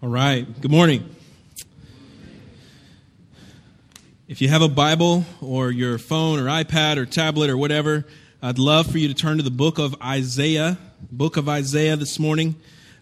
All right. Good morning. If you have a Bible or your phone or iPad or tablet or whatever, I'd love for you to turn to the book of Isaiah this morning.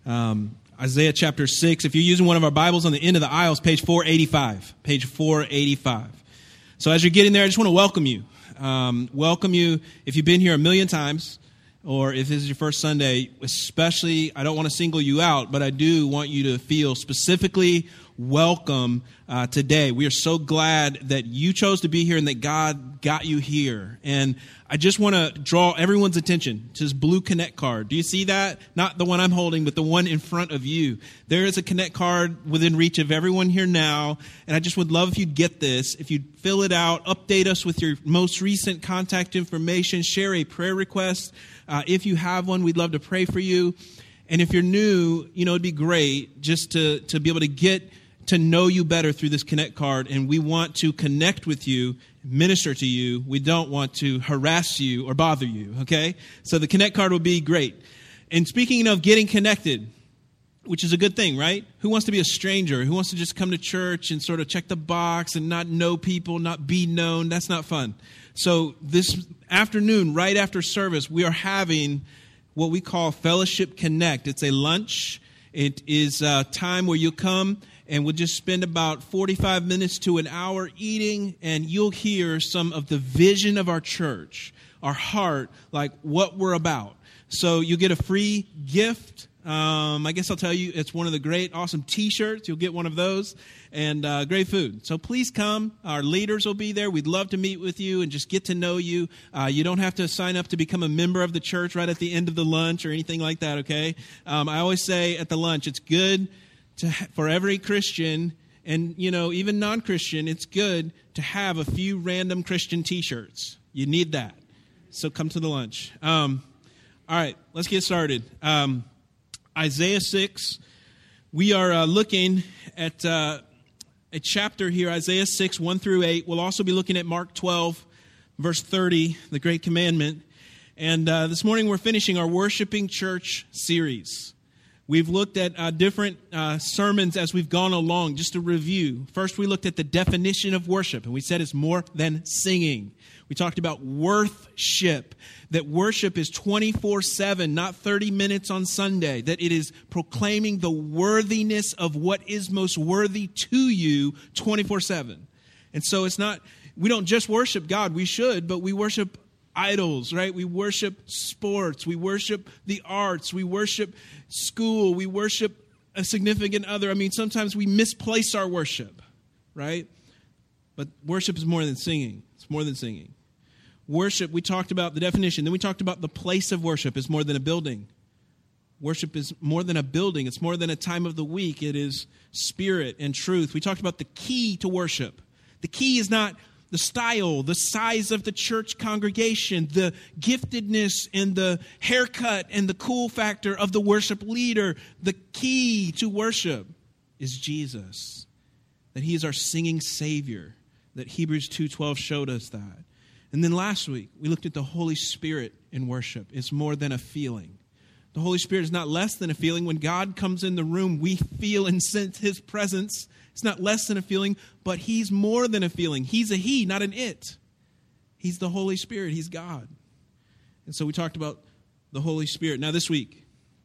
Isaiah chapter 6. If you're using one of our Bibles on the end of the aisles, page 485. Page 485. So as you're getting there, I just want to welcome you. Welcome you if you've been here a million times, or if this is your first Sunday, especially, I don't want to single you out, but I do want you to feel specifically welcome today. We are so glad that you chose to be here and that God got you here. And I just want to draw everyone's attention to this blue Connect card. Do you see that? Not the one I'm holding, but the one in front of you. There is a Connect card within reach of everyone here now. And I just would love if you'd get this, if you'd fill it out, update us with your most recent contact information, share a prayer request. If you have one, we'd love to pray for you. And if you're new, it'd be great just to be able to get to know you better through this Connect card. And we want to connect with you, minister to you. We don't want to harass you or bother you, okay? So the Connect card would be great. And speaking of getting connected, which is a good thing, right? Who wants to be a stranger? Who wants to just come to church and sort of check the box and not know people, not be known? That's not fun. So this afternoon, right after service, we are having what we call Fellowship Connect. It's a lunch. It is a time where you come and we'll just spend about 45 minutes to an hour eating, and you'll hear some of the vision of our church, our heart, like what we're about. So you get a free gift. I guess I'll tell you, it's one of the great, awesome T-shirts. You'll get one of those, and great food. So please come. Our leaders will be there. We'd love to meet with you and just get to know you. You don't have to sign up to become a member of the church right at the end of the lunch or anything like that, okay? I always say at the lunch, it's good for every Christian and, even non-Christian, it's good to have a few random Christian T-shirts. You need that. So come to the lunch. All right, let's get started. Isaiah 6, we are looking at a chapter here, Isaiah 6, 1 through 8. We'll also be looking at Mark 12, verse 30, the Great Commandment. And this morning we're finishing our Worshiping Church series. We've looked at different sermons as we've gone along, just to review. First, we looked at the definition of worship, and we said it's more than singing. We talked about worthship, that worship is 24/7, not 30 minutes on Sunday, that it is proclaiming the worthiness of what is most worthy to you 24/7. And so it's not, we don't just worship God, we should, but we worship idols, right? We worship sports, we worship the arts, we worship school, we worship a significant other. I mean, sometimes we misplace our worship, right? But worship is more than singing. It's more than singing. Worship, we talked about the definition. Then we talked about the place of worship is more than a building. Worship is more than a building. It's more than a time of the week. It is spirit and truth. We talked about the key to worship. The key is not the style, the size of the church congregation, the giftedness and the haircut and the cool factor of the worship leader. The key to worship is Jesus, that he is our singing Savior, that Hebrews 2:12 showed us that. And then last week, we looked at the Holy Spirit in worship. It's more than a feeling. The Holy Spirit is not less than a feeling. When God comes in the room, we feel and sense his presence. It's not less than a feeling, but he's more than a feeling. He's a he, not an it. He's the Holy Spirit. He's God. And so we talked about the Holy Spirit. Now this week,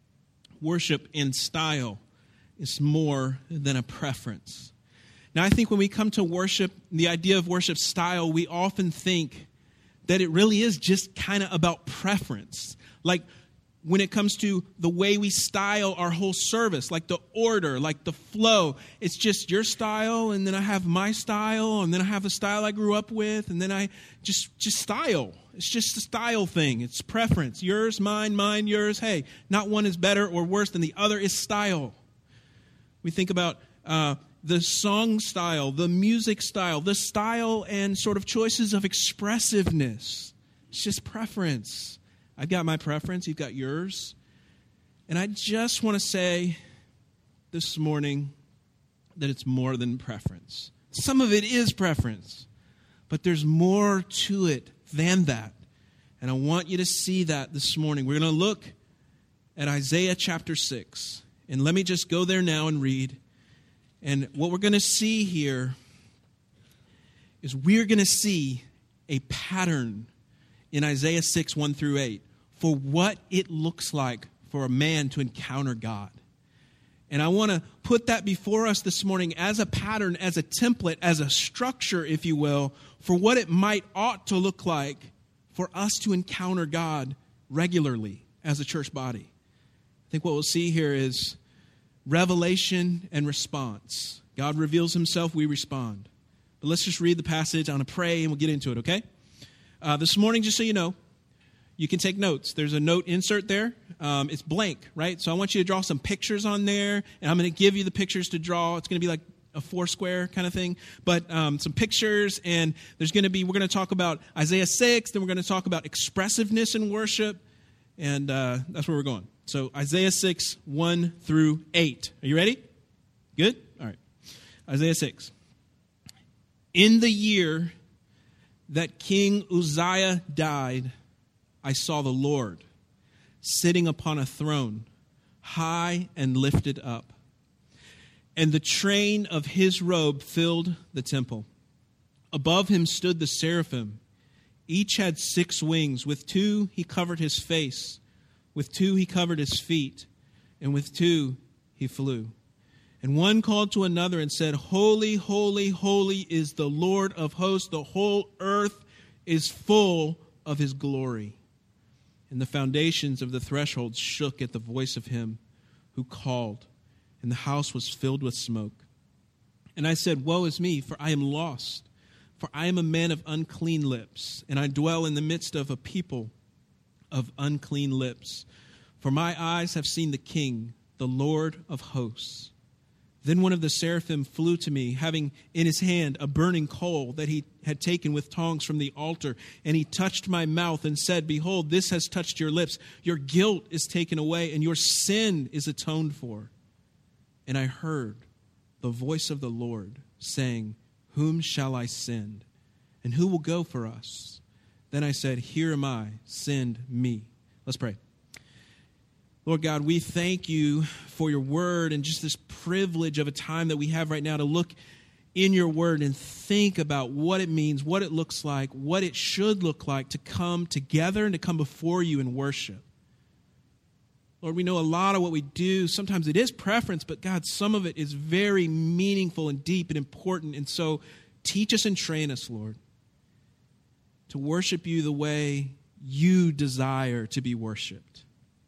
worship in style is more than a preference. Now I think when we come to worship, the idea of worship style, we often think that it really is just kind of about preference. Like when it comes to the way we style our whole service, like the order, like the flow, it's just your style, and then I have my style, and then I have the style I grew up with, and then I just style. It's just a style thing. It's preference. Yours, mine, yours. Hey, not one is better or worse than the other. Is style. We think about the song style, the music style, the style and sort of choices of expressiveness. It's just preference. I've got my preference. You've got yours. And I just want to say this morning that it's more than preference. Some of it is preference, but there's more to it than that. And I want you to see that this morning. We're going to look at Isaiah chapter 6. And let me just go there now and read. And what we're going to see here is we're going to see a pattern in Isaiah 6, 1 through 8, for what it looks like for a man to encounter God. And I want to put that before us this morning as a pattern, as a template, as a structure, if you will, for what it ought to look like for us to encounter God regularly as a church body. I think what we'll see here is revelation and response. God reveals himself, we respond. But let's just read the passage. I'm going to pray and we'll get into it, okay? This morning, just so you know, you can take notes. There's a note insert there. It's blank, right? So I want you to draw some pictures on there, and I'm going to give you the pictures to draw. It's going to be like a Foursquare kind of thing, but some pictures, and we're going to talk about Isaiah 6, then we're going to talk about expressiveness in worship, and that's where we're going. So Isaiah 6, 1 through 8. Are you ready? Good? All right. Isaiah 6. In the year that King Uzziah died, I saw the Lord sitting upon a throne, high and lifted up, and the train of his robe filled the temple. Above him stood the seraphim. Each had 6 wings. With 2 he covered his face, with 2 he covered his feet, and with 2 he flew. And one called to another and said, Holy, holy, holy is the Lord of hosts. The whole earth is full of his glory. And the foundations of the threshold shook at the voice of him who called, and the house was filled with smoke. And I said, Woe is me, for I am lost, for I am a man of unclean lips, and I dwell in the midst of a people of unclean lips. For my eyes have seen the King, the Lord of hosts. Then one of the seraphim flew to me, having in his hand a burning coal that he had taken with tongs from the altar. And he touched my mouth and said, Behold, this has touched your lips. Your guilt is taken away, and your sin is atoned for. And I heard the voice of the Lord saying, Whom shall I send? And who will go for us? Then I said, Here am I, send me. Let's pray. Lord God, we thank you for your word and just this privilege of a time that we have right now to look in your word and think about what it means, what it looks like, what it should look like to come together and to come before you in worship. Lord, we know a lot of what we do, sometimes it is preference, but God, some of it is very meaningful and deep and important. And so teach us and train us, Lord, to worship you the way you desire to be worshiped.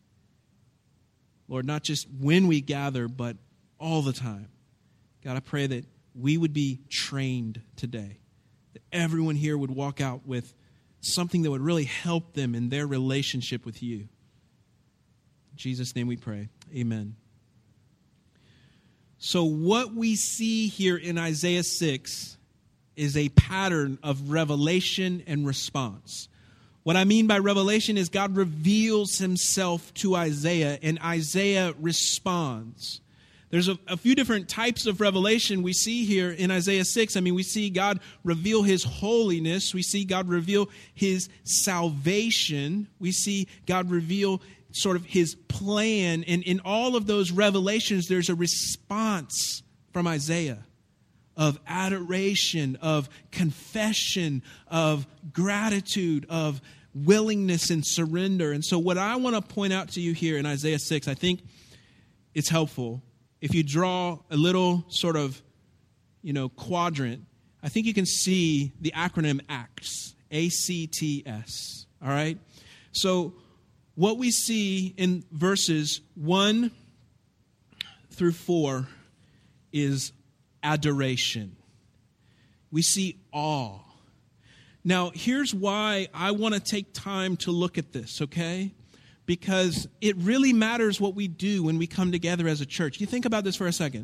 Lord, not just when we gather, but all the time. God, I pray that we would be trained today, that everyone here would walk out with something that would really help them in their relationship with you. In Jesus' name we pray. Amen. So what we see here in Isaiah 6 is a pattern of revelation and response. What I mean by revelation is God reveals himself to Isaiah, and Isaiah responds. There's a few different types of revelation we see here in Isaiah 6. I mean, we see God reveal his holiness. We see God reveal his salvation. We see God reveal sort of his plan. And in all of those revelations, there's a response from Isaiah of adoration, of confession, of gratitude, of willingness and surrender. And so what I want to point out to you here in Isaiah 6, I think it's helpful. If you draw a little sort of, quadrant, I think you can see the acronym ACTS, A-C-T-S, all right? So what we see in verses 1 through 4 is adoration. We see awe. Now, here's why I want to take time to look at this, okay? Because it really matters what we do when we come together as a church. You think about this for a second.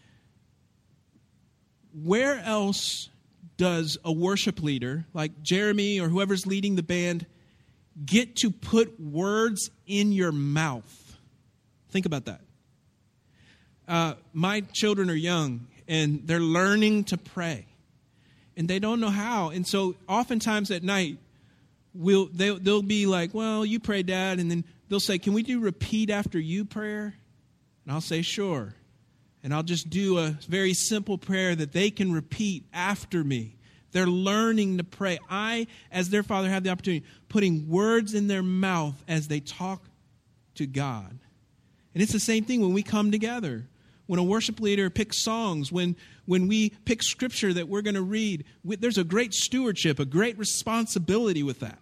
Where else does a worship leader, like Jeremy or whoever's leading the band, get to put words in your mouth? Think about that. My children are young, and they're learning to pray. And they don't know how. And so oftentimes at night, they'll be like, well, you pray, Dad. And then they'll say, can we do repeat after you prayer? And I'll say, sure. And I'll just do a very simple prayer that they can repeat after me. They're learning to pray. I, as their father, have the opportunity, putting words in their mouth as they talk to God. And it's the same thing when we come together. When a worship leader picks songs, when we pick scripture that we're going to read, there's a great stewardship, a great responsibility with that.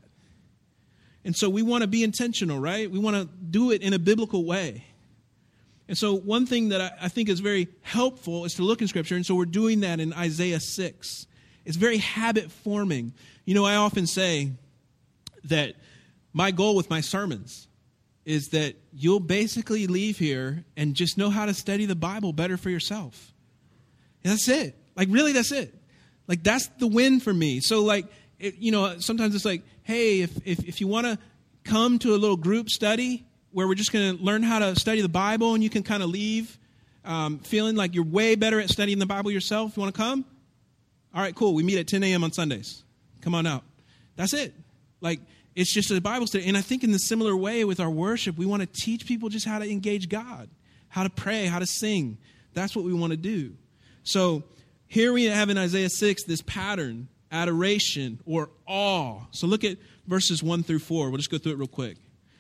And so we want to be intentional, right? We want to do it in a biblical way. And so one thing that I think is very helpful is to look in Scripture, and so we're doing that in Isaiah 6. It's very habit-forming. You know, I often say that my goal with my sermons is that you'll basically leave here and just know how to study the Bible better for yourself. And that's it. Like, really, that's it. Like, that's the win for me. So, like, sometimes it's like, hey, if you want to come to a little group study where we're just going to learn how to study the Bible and you can kind of leave feeling like you're way better at studying the Bible yourself, you want to come? All right, cool. We meet at 10 a.m. on Sundays. Come on out. That's it. Like, it's just a Bible study. And I think in the similar way with our worship, we want to teach people just how to engage God, how to pray, how to sing. That's what we want to do. So here we have in Isaiah 6 this pattern, adoration or awe. So look at verses 1 through 4. We'll just go through it real quick.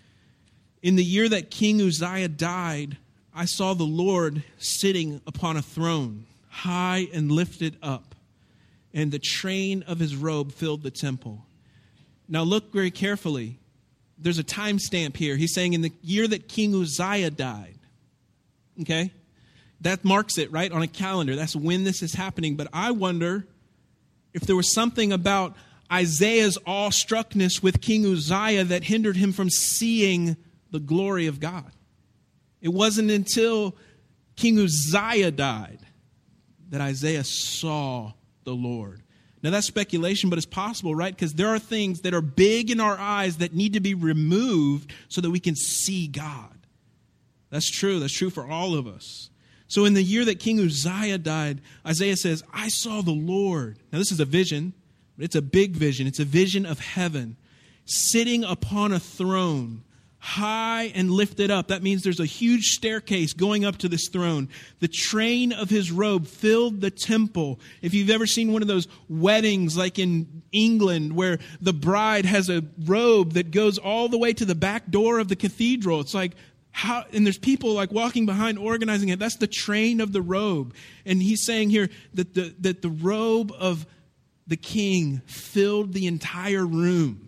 In the year that King Uzziah died, I saw the Lord sitting upon a throne, high and lifted up, and the train of his robe filled the temple. Now look very carefully. There's a timestamp here. He's saying in the year that King Uzziah died. Okay? That marks it, right, on a calendar. That's when this is happening. But I wonder if there was something about Isaiah's awestruckness with King Uzziah that hindered him from seeing the glory of God. It wasn't until King Uzziah died that Isaiah saw the Lord. Now that's speculation, but it's possible, right? Because there are things that are big in our eyes that need to be removed so that we can see God. That's true. That's true for all of us. So in the year that King Uzziah died, Isaiah says, I saw the Lord. Now this is a vision, but it's a big vision. It's a vision of heaven, sitting upon a throne, high and lifted up. That means there's a huge staircase going up to this throne. The train of his robe filled the temple. If you've ever seen one of those weddings like in England where the bride has a robe that goes all the way to the back door of the cathedral, it's like, how, and there's people like walking behind organizing it. That's the train of the robe. And he's saying here that the robe of the king filled the entire room.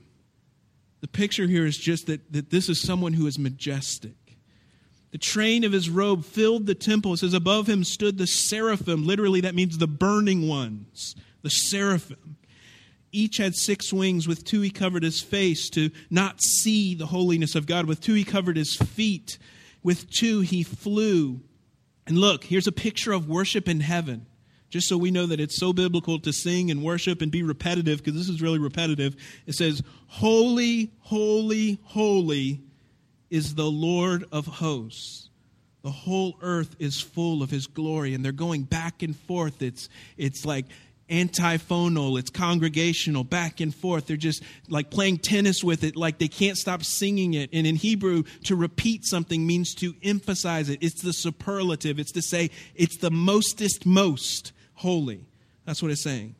The picture here is just that this is someone who is majestic. The train of his robe filled the temple. It says above him stood the seraphim. Literally that means the burning ones, the seraphim. Each had 6 wings. With 2 he covered his face to not see the holiness of God. With 2 he covered his feet. With 2 he flew. And look, here's a picture of worship in heaven. Just so we know that it's so biblical to sing and worship and be repetitive, because this is really repetitive. It says, holy, holy, holy is the Lord of hosts. The whole earth is full of his glory. And they're going back and forth. It's like antiphonal, it's congregational, back and forth. They're just like playing tennis with it, like they can't stop singing it. And in Hebrew, to repeat something means to emphasize it. It's the superlative. It's to say it's the mostest most holy. That's what it's saying.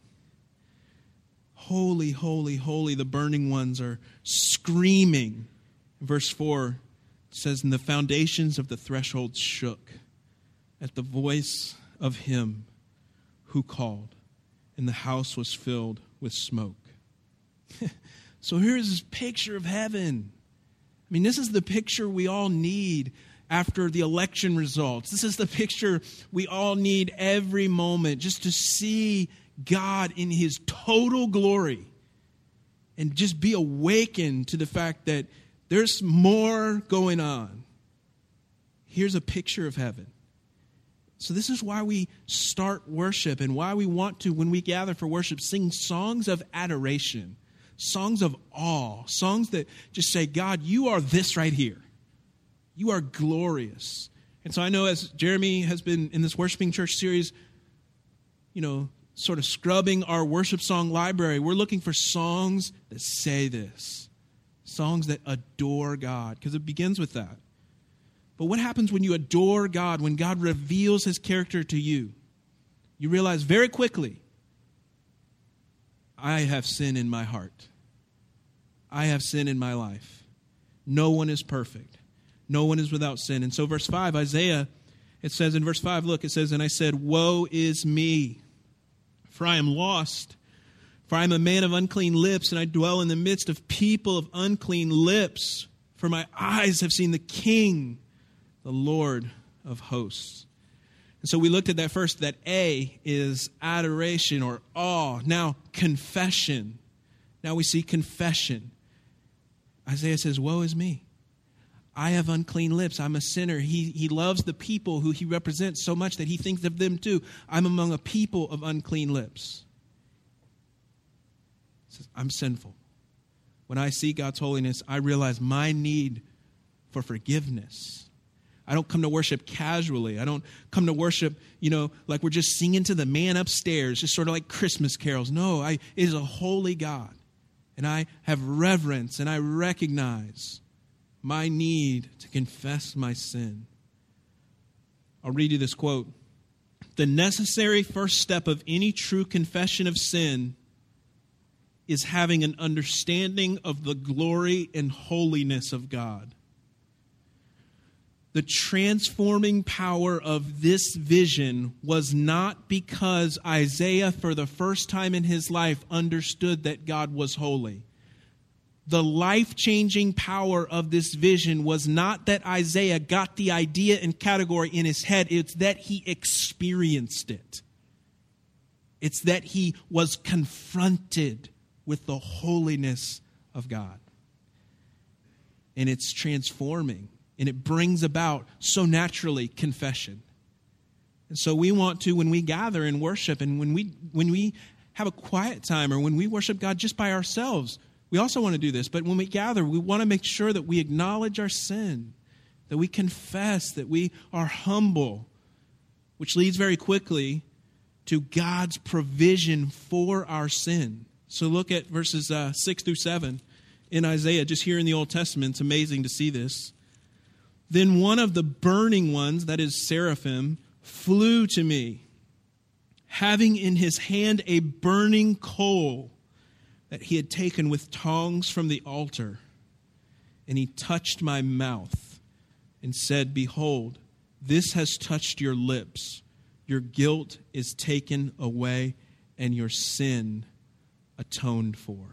Holy, holy, holy. The burning ones are screaming. Verse 4 says, and the foundations of the threshold shook at the voice of him who called, and the house was filled with smoke. So here's this picture of heaven. I mean, this is the picture we all need after the election results. This is the picture we all need every moment, just to see God in his total glory and just be awakened to the fact that there's more going on. Here's a picture of heaven. So this is why we start worship and why we want to, when we gather for worship, sing songs of adoration, songs of awe, songs that just say, God, you are this right here. You are glorious. And so I know as Jeremy has been in this Worshiping Church series, sort of scrubbing our worship song library, we're looking for songs that say this. Songs that adore God, because it begins with that. But what happens when you adore God, when God reveals his character to you? You realize very quickly, I have sin in my heart. I have sin in my life. No one is perfect. No one is without sin. And so verse 5, Isaiah, it says in verse 5, look, it says, and I said, woe is me, for I am lost. For I am a man of unclean lips, and I dwell in the midst of people of unclean lips. For my eyes have seen the King, the Lord of hosts. And so we looked at that first, that A is adoration or awe. Now, confession. Now we see confession. Isaiah says, woe is me. I have unclean lips. I'm a sinner. He loves the people who he represents so much that he thinks of them too. I'm among a people of unclean lips. He says, I'm sinful. When I see God's holiness, I realize my need for forgiveness. I don't come to worship casually. I don't come to worship, like we're just singing to the man upstairs, just sort of like Christmas carols. No, it is a holy God. And I have reverence and I recognize my need to confess my sin. I'll read you this quote. The necessary first step of any true confession of sin is having an understanding of the glory and holiness of God. The transforming power of this vision was not because Isaiah, for the first time in his life, understood that God was holy. The life-changing power of this vision was not that Isaiah got the idea and category in his head. It's that he experienced it. It's that he was confronted with the holiness of God. And it's transforming. And it brings about so naturally confession. And so we want to, when we gather and worship, and when we have a quiet time, or when we worship God just by ourselves, we also want to do this. But when we gather, we want to make sure that we acknowledge our sin, that we confess, that we are humble, which leads very quickly to God's provision for our sin. So look at verses 6 through 7 in Isaiah, just here in the Old Testament. It's amazing to see this. Then one of the burning ones, that is seraphim, flew to me, having in his hand a burning coal that he had taken with tongs from the altar. And he touched my mouth and said, behold, this has touched your lips. Your guilt is taken away and your sin atoned for.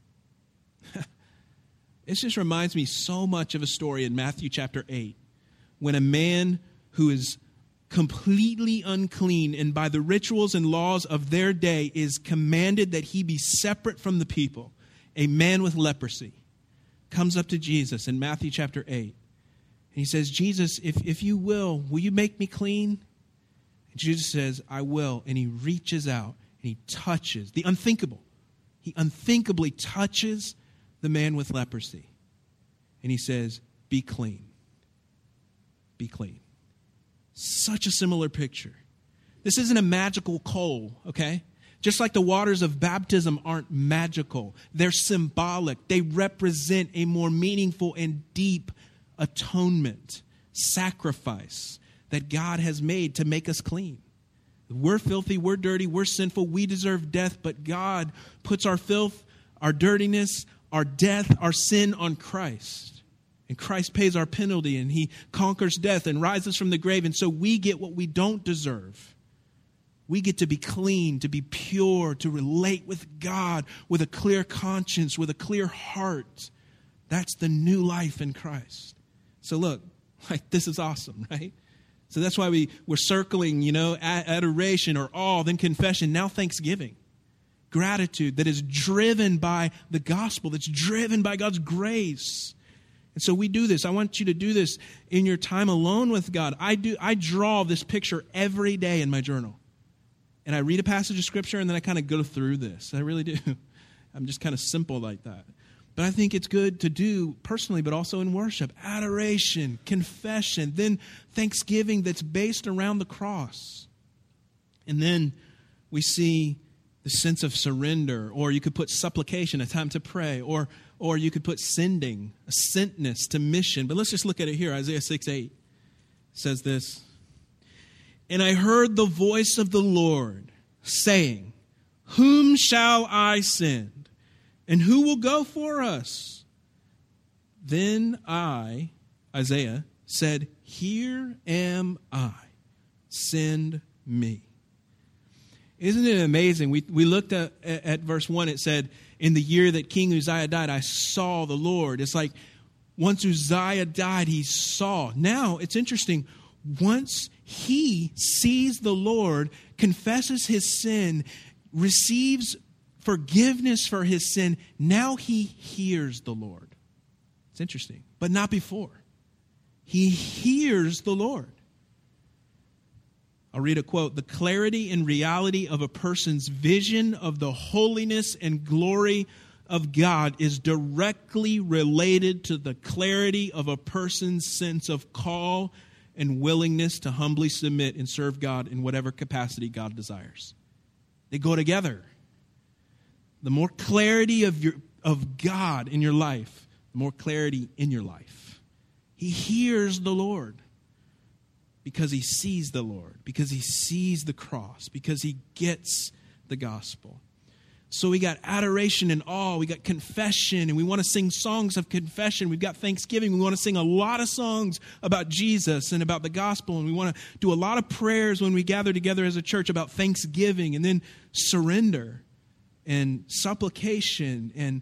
It just reminds me so much of a story in Matthew chapter 8, when a man who is completely unclean and by the rituals and laws of their day is commanded that he be separate from the people, a man with leprosy, comes up to Jesus in Matthew chapter 8. And he says, Jesus, if you will you make me clean? And Jesus says, I will. And he reaches out and he touches the unthinkable. He unthinkably touches the man with leprosy. And he says, be clean. Be clean. Such a similar picture. This isn't a magical coal, okay? Just like the waters of baptism aren't magical. They're symbolic. They represent a more meaningful and deep atonement, sacrifice that God has made to make us clean. We're filthy, we're dirty, we're sinful, we deserve death, but God puts our filth, our dirtiness, our death, our sin on Christ. And Christ pays our penalty, and he conquers death and rises from the grave. And so we get what we don't deserve. We get to be clean, to be pure, to relate with God with a clear conscience, with a clear heart. That's the new life in Christ. So look, this is awesome, right? So that's why we're circling, adoration or awe, then confession, now thanksgiving. Gratitude that is driven by the gospel, that's driven by God's grace. And so we do this. I want you to do this in your time alone with God. I draw this picture every day in my journal. And I read a passage of Scripture and then I kind of go through this. I really do. I'm just kind of simple like that. But I think it's good to do personally, but also in worship. Adoration, confession, then thanksgiving that's based around the cross. And then we see the sense of surrender, or you could put supplication, a time to pray, or you could put sending, a sentness to mission. But let's just look at it here, Isaiah 6:8. says this, "And I heard the voice of the Lord saying, 'Whom shall I send? And who will go for us?' Then I, Isaiah, said, 'Here am I. Send me.'" Isn't it amazing? We looked at verse 1. It said, "In the year that King Uzziah died, I saw the Lord." It's like once Uzziah died, he saw. Now, it's interesting. Once he sees the Lord, confesses his sin, receives forgiveness for his sin, now he hears the Lord. It's interesting, but not before. He hears the Lord. I'll read a quote. "The clarity and reality of a person's vision of the holiness and glory of God is directly related to the clarity of a person's sense of call and willingness to humbly submit and serve God in whatever capacity God desires." They go together. The more clarity of God in your life, the more clarity in your life. He hears the Lord because he sees the Lord, because he sees the cross, because he gets the gospel. So we got adoration and awe, we got confession, and we want to sing songs of confession. We've got thanksgiving. We want to sing a lot of songs about Jesus and about the gospel, and we want to do a lot of prayers when we gather together as a church about thanksgiving, and then surrender and supplication and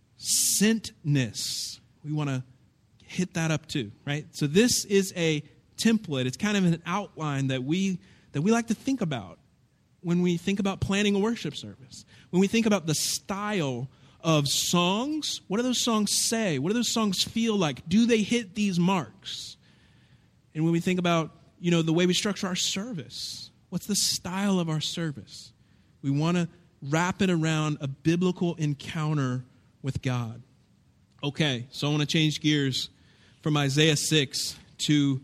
sentness. We want to hit that up too, right? So this is a template. It's kind of an outline that we like to think about when we think about planning a worship service. When we think about the style of songs, what do those songs say? What do those songs feel like? Do they hit these marks? And when we think about, the way we structure our service, what's the style of our service? We want to wrap it around a biblical encounter with God. Okay, so I want to change gears from Isaiah 6 to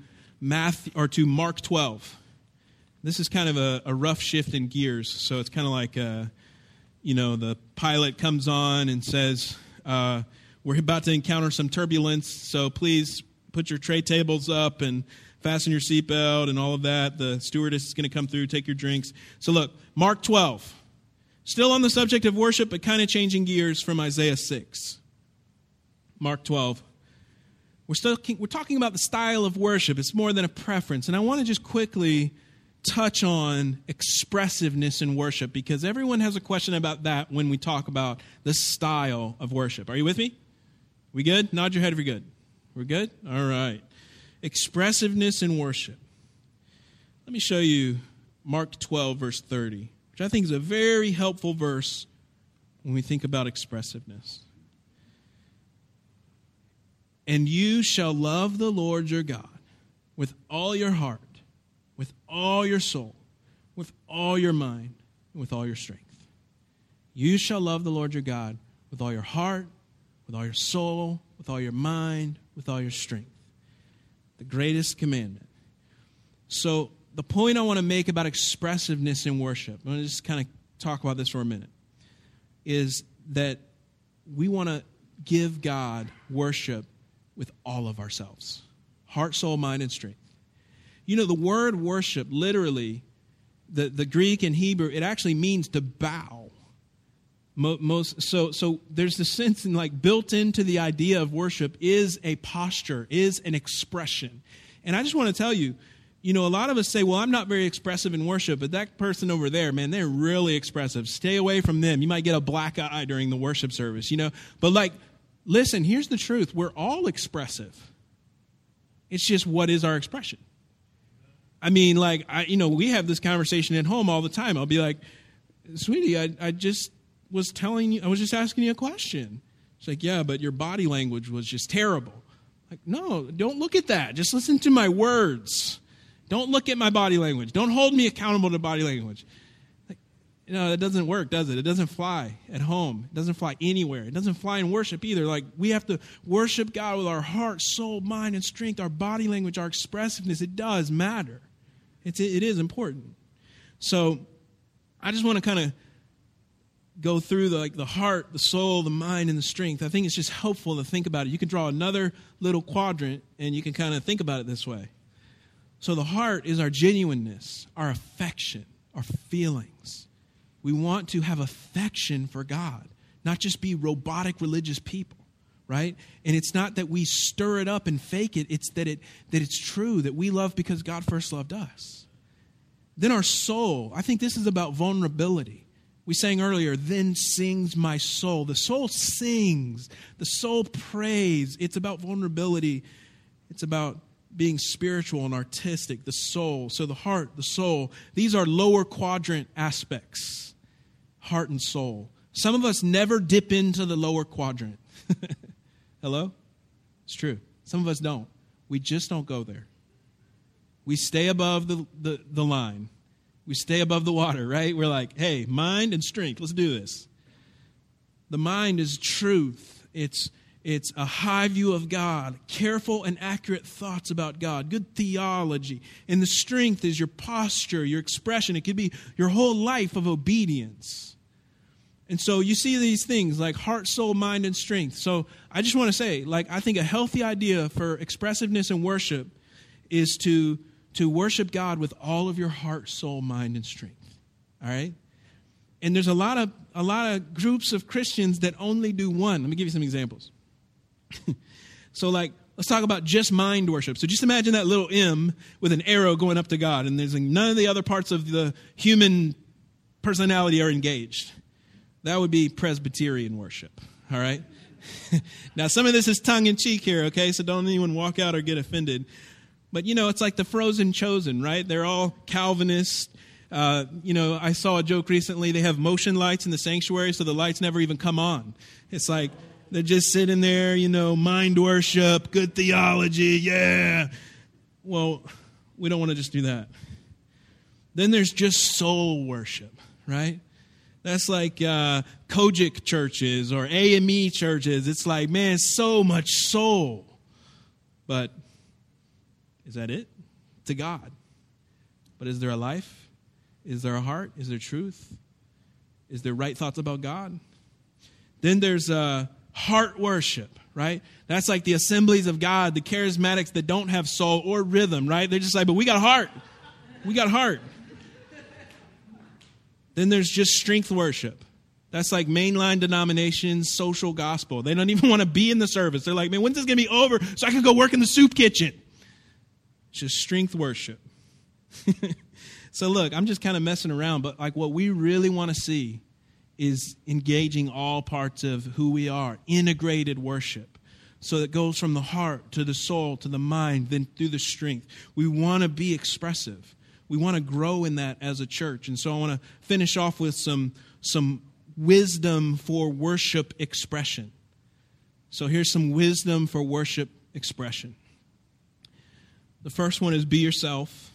Mark 12. This is kind of a rough shift in gears, so it's kind of like, the pilot comes on and says, we're about to encounter some turbulence, so please put your tray tables up and fasten your seatbelt and all of that. The stewardess is going to come through, take your drinks. So look, Mark 12. Still on the subject of worship, but kind of changing gears from Isaiah 6. Mark 12. We're talking about the style of worship. It's more than a preference. And I want to just quickly touch on expressiveness in worship, because everyone has a question about that when we talk about the style of worship. Are you with me? We good? Nod your head if you're good. We're good? All right. Expressiveness in worship. Let me show you Mark 12, verse 30, which I think is a very helpful verse when we think about expressiveness. "And you shall love the Lord your God with all your heart, with all your soul, with all your mind, and with all your strength." You shall love the Lord your God with all your heart, with all your soul, with all your mind, with all your strength. The greatest commandment. So the point I want to make about expressiveness in worship, I'm going to just kind of talk about this for a minute, is that we want to give God worship with all of ourselves. Heart, soul, mind, and strength. The word worship, literally, the Greek and Hebrew, it actually means to bow. So there's this sense built into the idea of worship is a posture, is an expression. And I just want to tell you, a lot of us say, well, I'm not very expressive in worship, but that person over there, man, they're really expressive. Stay away from them. You might get a black eye during the worship service, But listen, here's the truth. We're all expressive. It's just, what is our expression? I mean, we have this conversation at home all the time. I'll be like, sweetie, I just was just asking you a question. She's like, yeah, but your body language was just terrible. Like, no, don't look at that. Just listen to my words. Don't look at my body language. Don't hold me accountable to body language. That doesn't work, does it? It doesn't fly at home. It doesn't fly anywhere. It doesn't fly in worship either. We have to worship God with our heart, soul, mind, and strength, our body language, our expressiveness. It does matter. It is important. So I just want to kind of go through the heart, the soul, the mind, and the strength. I think it's just helpful to think about it. You can draw another little quadrant, and you can kind of think about it this way. So the heart is our genuineness, our affection, our feelings. We want to have affection for God, not just be robotic religious people, right? And it's not that we stir it up and fake it. It's that it's true, that we love because God first loved us. Then our soul, I think this is about vulnerability. We sang earlier, then sings my soul. The soul sings. The soul prays. It's about vulnerability. It's about being spiritual and artistic, the soul. So the heart, the soul, these are lower quadrant aspects, heart and soul. Some of us never dip into the lower quadrant. Hello? It's true. Some of us don't. We just don't go there. We stay above the line. We stay above the water, right? We're like, hey, mind and strength, let's do this. The mind is truth. It's a high view of God, careful and accurate thoughts about God, good theology. And the strength is your posture, your expression. It could be your whole life of obedience. And so you see these things like heart, soul, mind, and strength. So I just want to say, I think a healthy idea for expressiveness and worship is to worship God with all of your heart, soul, mind, and strength. All right? And there's a lot of groups of Christians that only do one. Let me give you some examples. So let's talk about just mind worship. So just imagine that little M with an arrow going up to God, and there's none of the other parts of the human personality are engaged. That would be Presbyterian worship, all right? Now, some of this is tongue-in-cheek here, okay? So don't anyone walk out or get offended. But, it's like the frozen chosen, right? They're all Calvinist. I saw a joke recently. They have motion lights in the sanctuary, so the lights never even come on. It's like they're just sitting there, mind worship, good theology, yeah. Well, we don't want to just do that. Then there's just soul worship, right? That's like Kojic churches or AME churches. It's like, man, so much soul. But is that it? To God. But is there a life? Is there a heart? Is there truth? Is there right thoughts about God? Then there's heart worship, right? That's like the Assemblies of God, the charismatics that don't have soul or rhythm, right? They're just like, but we got heart. We got heart. Then there's just strength worship. That's like mainline denominations, social gospel. They don't even want to be in the service. They're like, man, when's this going to be over so I can go work in the soup kitchen? It's just strength worship. So look, I'm just kind of messing around, but what we really want to see is engaging all parts of who we are, integrated worship. So it goes from the heart to the soul to the mind, then through the strength. We want to be expressive. We want to grow in that as a church. And so I want to finish off with some wisdom for worship expression. So here's some wisdom for worship expression. The first one is be yourself.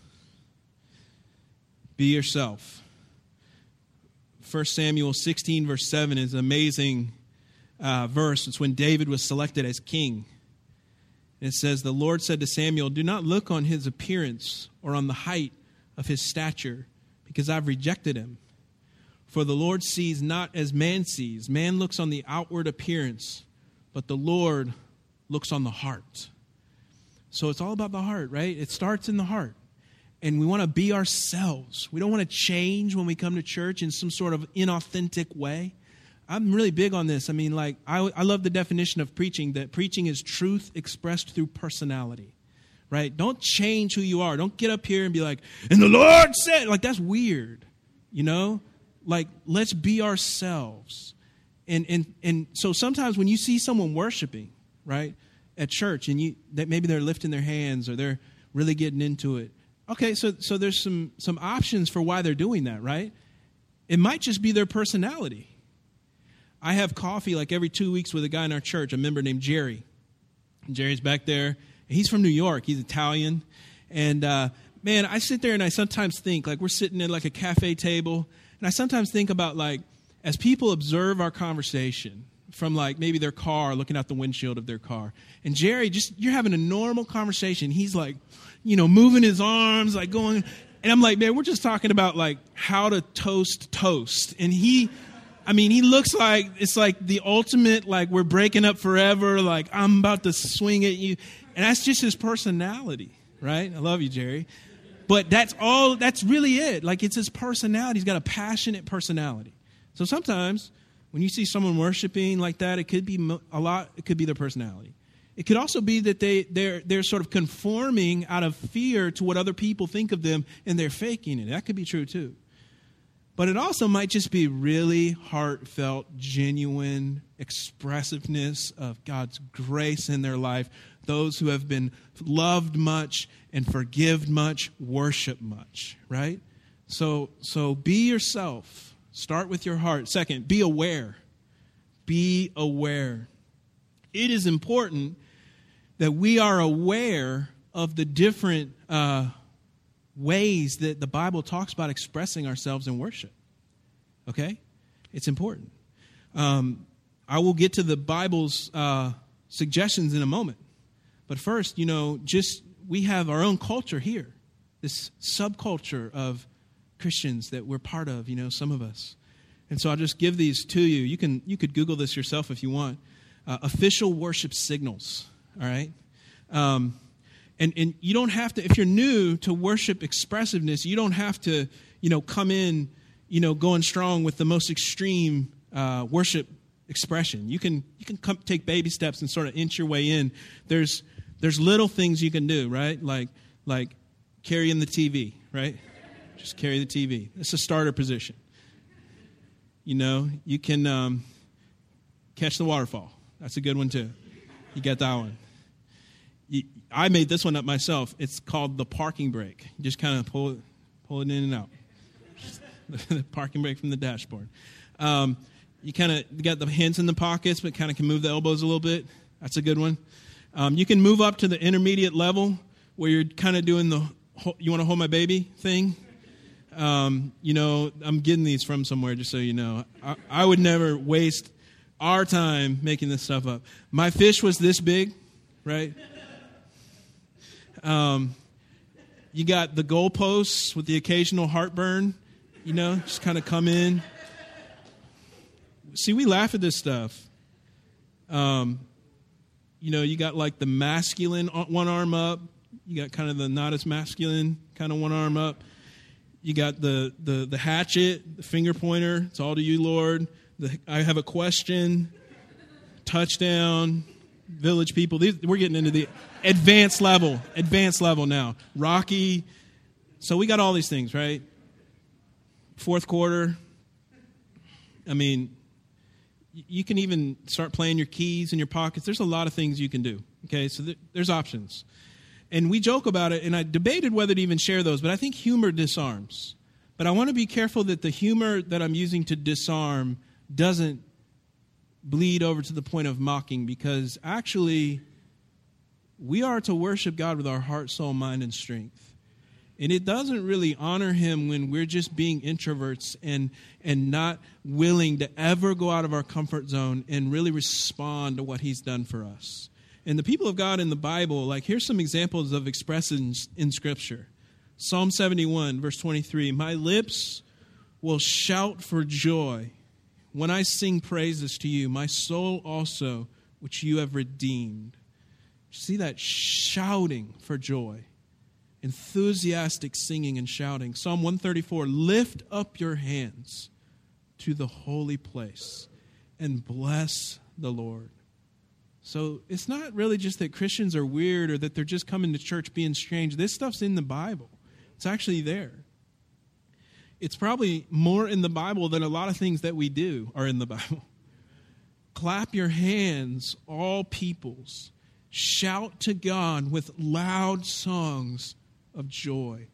Be yourself. 1 Samuel 16, verse 7 is an amazing verse. It's when David was selected as king. And it says, the Lord said to Samuel, do not look on his appearance or on the height of his stature, because I've rejected him. For the Lord sees not as man sees. Man looks on the outward appearance, but the Lord looks on the heart. So it's all about the heart, right? It starts in the heart. And we want to be ourselves. We don't want to change when we come to church in some sort of inauthentic way. I'm really big on this. I mean, I love the definition of preaching, that preaching is truth expressed through personality. Right? Don't change who you are. Don't get up here and be like, and the Lord said, that's weird. Let's be ourselves. And so sometimes when you see someone worshiping, right, at church, and that maybe they're lifting their hands or they're really getting into it. Okay, so there's some options for why they're doing that, right? It might just be their personality. I have coffee every 2 weeks with a guy in our church, a member named Jerry. And Jerry's back there. He's from New York. He's Italian. And, man, I sit there and I sometimes think, we're sitting at a cafe table, and I sometimes think about, as people observe our conversation from, maybe their car, looking out the windshield of their car. And Jerry, you're having a normal conversation. He's, moving his arms, going. And I'm like, man, we're just talking about, how to toast. And he looks like it's the ultimate, we're breaking up forever, I'm about to swing at you. And that's just his personality, right? I love you, Jerry. But that's really it. Like, it's his personality. He's got a passionate personality. So sometimes when you see someone worshiping like that, it could be it could be their personality. It could also be that they're sort of conforming out of fear to what other people think of them, and they're faking it. That could be true too. But it also might just be really heartfelt, genuine expressiveness of God's grace in their life. Those who have been loved much and forgive much, worship much, right? So be yourself. Start with your heart. Second, be aware. Be aware. It is important that we are aware of the different ways that the Bible talks about expressing ourselves in worship. Okay? It's important. I will get to the Bible's suggestions in a moment. But first, we have our own culture here, this subculture of Christians that we're part of, some of us. And so I'll just give these to you. You could Google this yourself if you want. Official worship signals, all right? And you don't have to, if you're new to worship expressiveness, you don't have to, come in, going strong with the most extreme worship expression. You can take baby steps and sort of inch your way in. There's little things you can do, right? Like carrying the TV, right? Just carry the TV. It's a starter position. You can catch the waterfall. That's a good one too. You get that one. I made this one up myself. It's called the parking brake. You just kind of pull it in and out. The parking brake from the dashboard. You kind of got the hands in the pockets, but kind of can move the elbows a little bit. That's a good one. You can move up to the intermediate level where you're kind of doing you want to hold my baby thing. I'm getting these from somewhere, just so you know. I would never waste our time making this stuff up. My fish was this big, right? You got the goalposts with the occasional heartburn, just kind of come in. See, we laugh at this stuff. You got like the masculine one arm up. You got kind of the not as masculine kind of one arm up. You got the hatchet, the finger pointer. It's all to you, Lord. I have a question. Touchdown. Village people. We're getting into the advanced level now. Rocky. So we got all these things, right? Fourth quarter. I mean, you can even start playing your keys in your pockets. There's a lot of things you can do. Okay, so there's options. And we joke about it, and I debated whether to even share those, but I think humor disarms. But I want to be careful that the humor that I'm using to disarm doesn't bleed over to the point of mocking, because actually we are to worship God with our heart, soul, mind, and strength. And it doesn't really honor him when we're just being introverts and not willing to ever go out of our comfort zone and really respond to what he's done for us. And the people of God in the Bible, here's some examples of expressions in Scripture. Psalm 71, verse 23, my lips will shout for joy when I sing praises to you, my soul also, which you have redeemed. See that shouting for joy, enthusiastic singing and shouting. Psalm 134, lift up your hands to the holy place and bless the Lord. So it's not really just that Christians are weird or that they're just coming to church being strange. This stuff's in the Bible. It's actually there. It's probably more in the Bible than a lot of things that we do are in the Bible. Clap your hands, all peoples. Shout to God with loud songs of joy.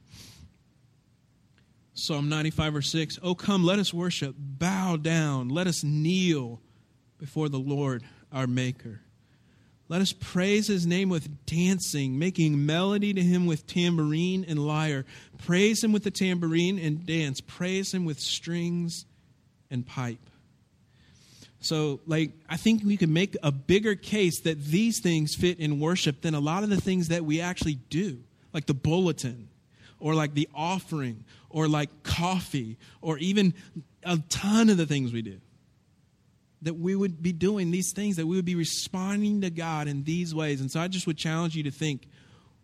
Psalm 95, verse 6. Oh, come, let us worship. Bow down. Let us kneel before the Lord our Maker. Let us praise his name with dancing, making melody to him with tambourine and lyre. Praise him with the tambourine and dance. Praise him with strings and pipe. So, I think we can make a bigger case that these things fit in worship than a lot of the things that we actually do, like the bulletin, or like the offering, or like coffee, or even a ton of the things we do. That we would be doing these things, that we would be responding to God in these ways. And so I just would challenge you to think,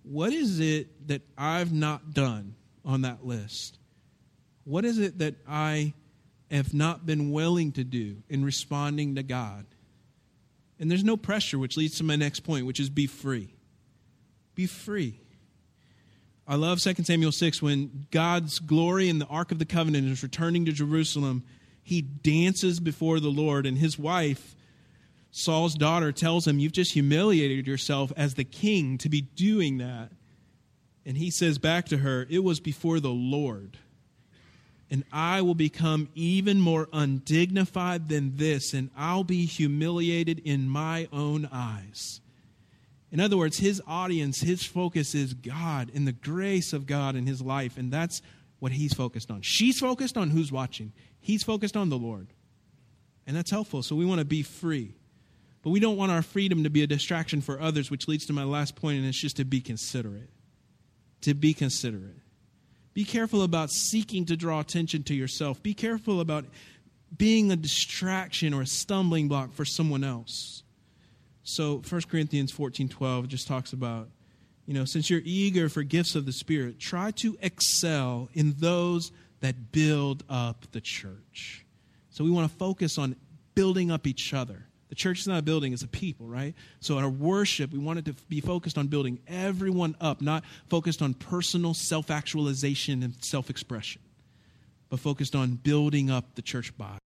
what is it that I've not done on that list? What is it that I have not been willing to do in responding to God? And there's no pressure, which leads to my next point, which is be free. Be free. I love 2 Samuel 6 when God's glory in the Ark of the Covenant is returning to Jerusalem. He dances before the Lord, and his wife, Saul's daughter, tells him, you've just humiliated yourself as the king to be doing that. And he says back to her, it was before the Lord. And I will become even more undignified than this, and I'll be humiliated in my own eyes. In other words, his audience, his focus is God and the grace of God in his life, and that's what he's focused on. She's focused on who's watching. He's focused on the Lord. And that's helpful, so we want to be free. But we don't want our freedom to be a distraction for others, which leads to my last point, and it's just to be considerate. To be considerate. Be careful about seeking to draw attention to yourself. Be careful about being a distraction or a stumbling block for someone else. So 1 Corinthians 14:12 just talks about, since you're eager for gifts of the Spirit, try to excel in those that build up the church. So we want to focus on building up each other. The church is not a building, it's a people, right? So our worship, we want it to be focused on building everyone up, not focused on personal self-actualization and self-expression, but focused on building up the church body.